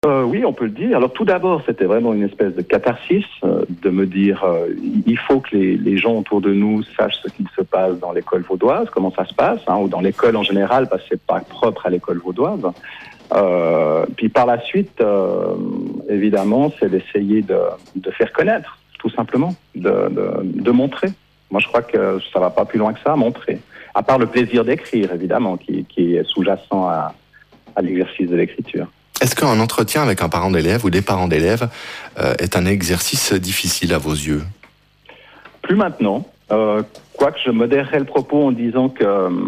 Oui, on peut le dire. Alors tout d'abord, c'était vraiment une espèce de catharsis de me dire il faut que les gens autour de nous sachent ce qu'il se passe dans l'école vaudoise, comment ça se passe, ou dans l'école en général, parce que c'est pas propre à l'école vaudoise. Puis par la suite, évidemment, c'est d'essayer de faire connaître, tout simplement, de montrer. Moi, je crois que ça va pas plus loin que ça, montrer. À part le plaisir d'écrire, évidemment, qui est sous-jacent à l'exercice de l'écriture. Est-ce qu'un entretien avec un parent d'élève ou des parents d'élèves est un exercice difficile à vos yeux ? Plus maintenant. Quoique je modérerais le propos en disant que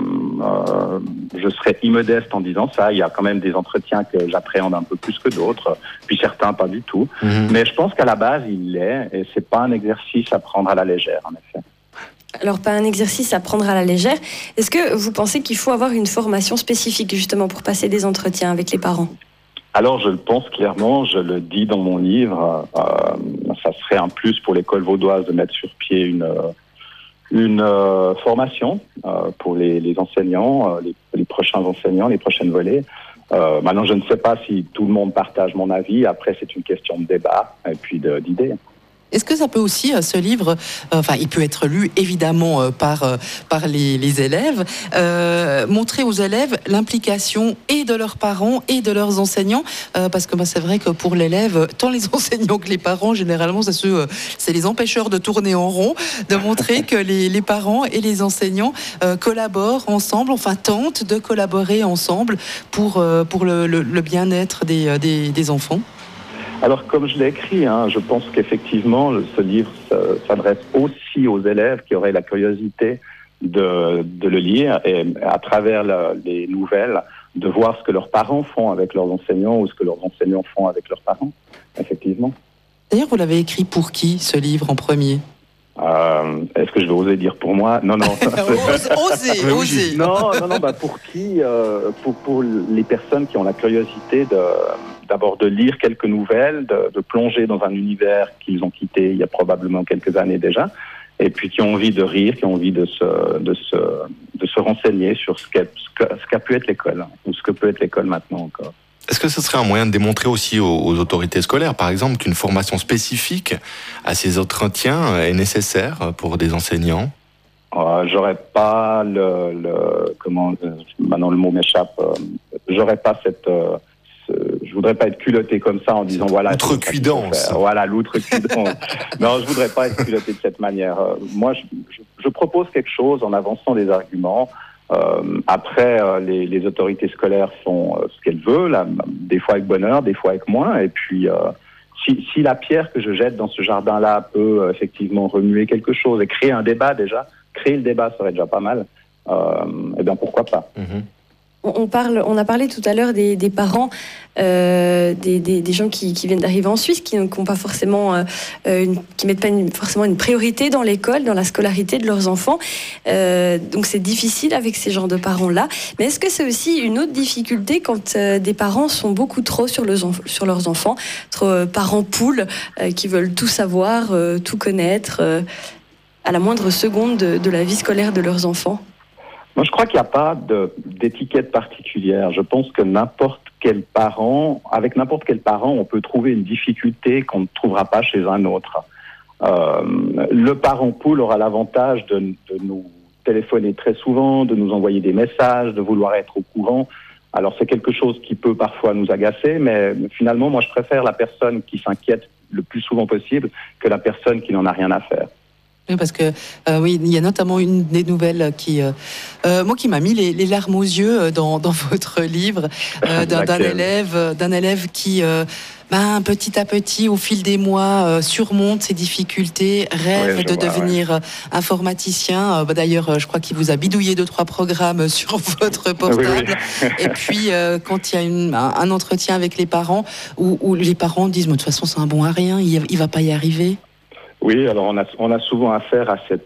je serais immodeste en disant ça. Il y a quand même des entretiens que j'appréhende un peu plus que d'autres, puis certains pas du tout. Mais je pense qu'à la base, il l'est, et c'est pas un exercice à prendre à la légère, en effet. Alors, pas un exercice à prendre à la légère. Est-ce que vous pensez qu'il faut avoir une formation spécifique, justement, pour passer des entretiens avec les parents ? Alors, je le pense clairement, je le dis dans mon livre, ça serait un plus pour l'école vaudoise de mettre sur pied une formation pour les enseignants, les prochains enseignants, les prochaines volées. Maintenant, je ne sais pas si tout le monde partage mon avis. Après, c'est une question de débat et puis d'idées. Est-ce que ça peut aussi, ce livre, il peut être lu évidemment par les élèves, montrer aux élèves l'implication et de leurs parents et de leurs enseignants, parce que c'est vrai que pour l'élève, tant les enseignants que les parents, généralement, c'est les empêcheurs de tourner en rond, de montrer que les parents et les enseignants collaborent ensemble, tentent de collaborer ensemble pour le bien-être des enfants. Alors, comme je l'ai écrit, je pense qu'effectivement, ce livre s'adresse aussi aux élèves qui auraient la curiosité de le lire et à travers les nouvelles, de voir ce que leurs parents font avec leurs enseignants ou ce que leurs enseignants font avec leurs parents, effectivement. D'ailleurs, vous l'avez écrit pour qui, ce livre, en premier ? Est-ce que je vais oser dire pour moi ? Non. Osez. Non, pour qui ? Pour les personnes qui ont la curiosité d'abord de lire quelques nouvelles, de plonger dans un univers qu'ils ont quitté il y a probablement quelques années déjà, et puis qui ont envie de rire, qui ont envie de se renseigner sur ce qu'a pu être l'école, ou ce que peut être l'école maintenant encore. Est-ce que ce serait un moyen de démontrer aussi aux autorités scolaires, par exemple, qu'une formation spécifique à ces entretiens est nécessaire pour des enseignants ? J'aurais pas maintenant le mot m'échappe. J'aurais pas je voudrais pas être culotté comme ça en disant voilà. L'outrecuidance. Voilà, l'outrecuidance. Non, je voudrais pas être culotté de cette manière. Moi, je propose quelque chose en avançant des arguments. Après, les autorités scolaires font ce qu'elles veulent, des fois avec bonheur, des fois avec moins. Et puis, si la pierre que je jette dans ce jardin-là peut effectivement remuer quelque chose et créer un débat déjà, créer le débat serait déjà pas mal. Eh bien, pourquoi pas. On a parlé tout à l'heure des parents, des gens qui viennent d'arriver en Suisse, qui n'ont pas forcément, qui mettent pas forcément une priorité dans l'école, dans la scolarité de leurs enfants. Donc c'est difficile avec ces genres de parents-là. Mais est-ce que c'est aussi une autre difficulté quand des parents sont beaucoup trop sur leurs enfants, trop parents poules qui veulent tout savoir, tout connaître à la moindre seconde de la vie scolaire de leurs enfants? Moi, je crois qu'il n'y a pas d'étiquette particulière. Je pense que avec n'importe quel parent, on peut trouver une difficulté qu'on ne trouvera pas chez un autre. Le parent poule aura l'avantage de nous téléphoner très souvent, de nous envoyer des messages, de vouloir être au courant. Alors, c'est quelque chose qui peut parfois nous agacer, mais finalement, moi, je préfère la personne qui s'inquiète le plus souvent possible que la personne qui n'en a rien à faire. Oui, parce que oui, il y a notamment une des nouvelles qui m'a mis les larmes aux yeux dans votre livre, d'un élève qui petit à petit, au fil des mois, surmonte ses difficultés, rêve de devenir informaticien. D'ailleurs, je crois qu'il vous a bidouillé 2-3 programmes sur votre portable. Oui. Et puis, quand il y a un entretien avec les parents, où les parents disent, mais de toute façon, c'est un bon à rien, il va pas y arriver. Oui, alors on a souvent affaire à cet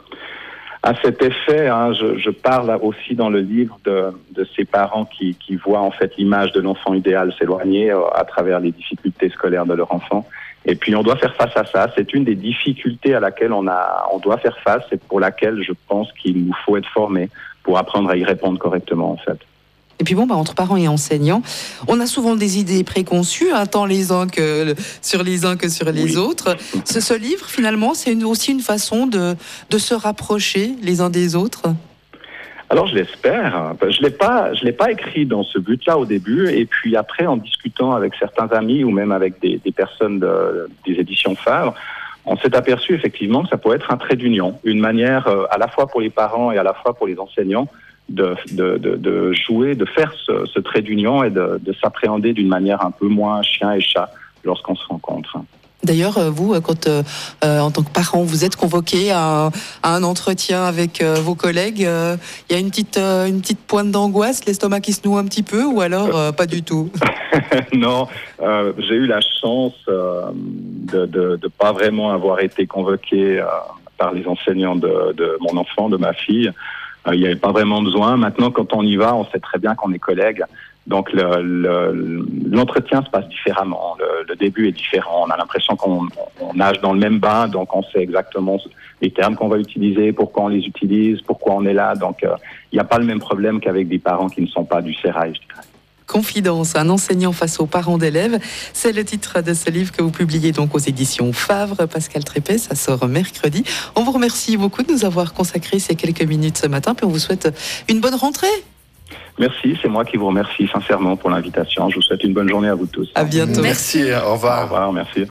effet. Je parle aussi dans le livre de ces parents qui voient en fait l'image de l'enfant idéal s'éloigner à travers les difficultés scolaires de leur enfant. Et puis on doit faire face à ça. C'est une des difficultés à laquelle on doit faire face et pour laquelle je pense qu'il nous faut être formés pour apprendre à y répondre correctement en fait. Et puis entre parents et enseignants, on a souvent des idées préconçues, tant sur les uns que sur les autres. Ce livre, finalement, c'est aussi une façon de se rapprocher les uns des autres. Alors je l'espère. Je l'ai pas écrit dans ce but-là au début, et puis après, en discutant avec certains amis ou même avec des personnes des éditions Favre, on s'est aperçu effectivement que ça pourrait être un trait d'union, une manière à la fois pour les parents et à la fois pour les enseignants de jouer, de faire ce trait d'union et de s'appréhender d'une manière un peu moins chien et chat lorsqu'on se rencontre. D'ailleurs, vous, quand en tant que parent, vous êtes convoqué à un entretien avec vos collègues, il y a une petite pointe d'angoisse, l'estomac qui se noue un petit peu, ou alors pas du tout? Non, j'ai eu la chance de pas vraiment avoir été convoqué par les enseignants de mon enfant, de ma fille. Il n'y avait pas vraiment besoin. Maintenant, quand on y va, on sait très bien qu'on est collègues. Donc l'entretien se passe différemment. Le début est différent. On a l'impression qu'on nage dans le même bain, donc on sait exactement les termes qu'on va utiliser, pourquoi on les utilise, pourquoi on est là. Donc il n'y a pas le même problème qu'avec des parents qui ne sont pas du sérail, je dirais. Confidence, un enseignant face aux parents d'élèves, c'est le titre de ce livre que vous publiez donc aux éditions Favre. Pascal Trépet, ça sort mercredi. On vous remercie beaucoup de nous avoir consacré ces quelques minutes ce matin, puis on vous souhaite une bonne rentrée. Merci, c'est moi qui vous remercie sincèrement pour l'invitation. Je vous souhaite une bonne journée à vous tous. À bientôt. Merci, au revoir. Au revoir, merci.